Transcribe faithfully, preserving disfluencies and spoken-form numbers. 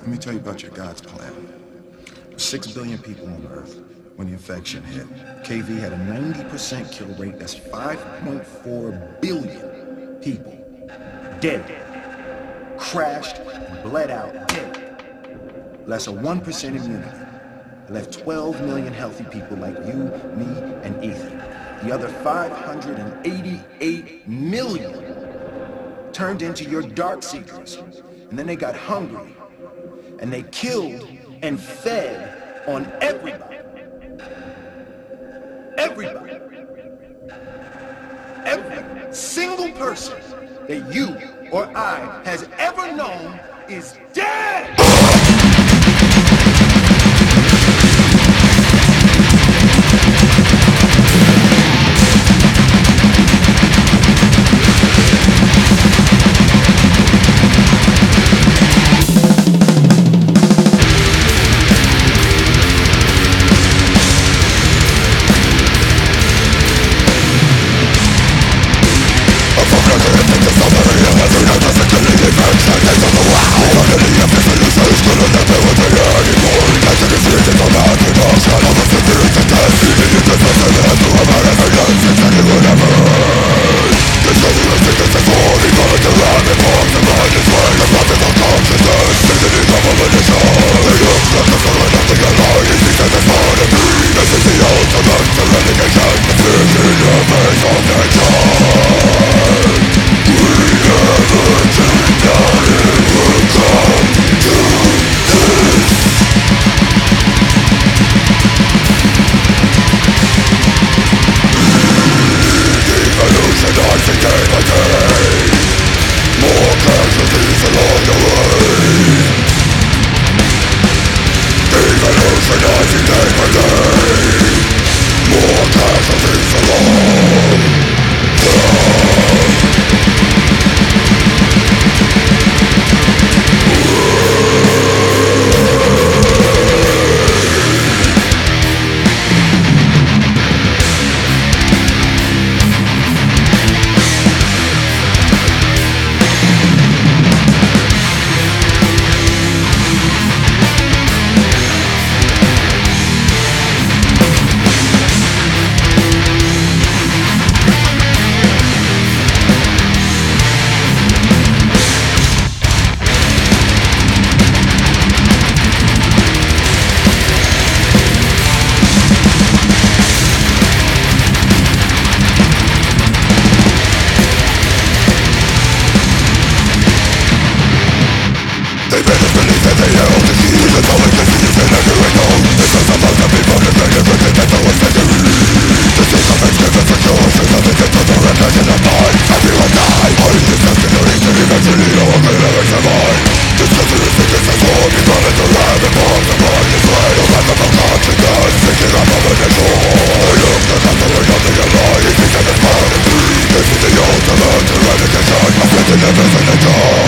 Let me tell you about your God's plan. Six billion people on Earth when the infection hit. K V had a ninety percent kill rate. That's five point four billion people dead. Crashed, bled out, dead. Less than one percent immunity. Left twelve million healthy people like you, me, and Ethan. The other five hundred eighty-eight million turned into your dark seekers. And then they got hungry. And they killed and fed on everybody. Everybody. Every single person that you or I has ever known is dead! Never in the door.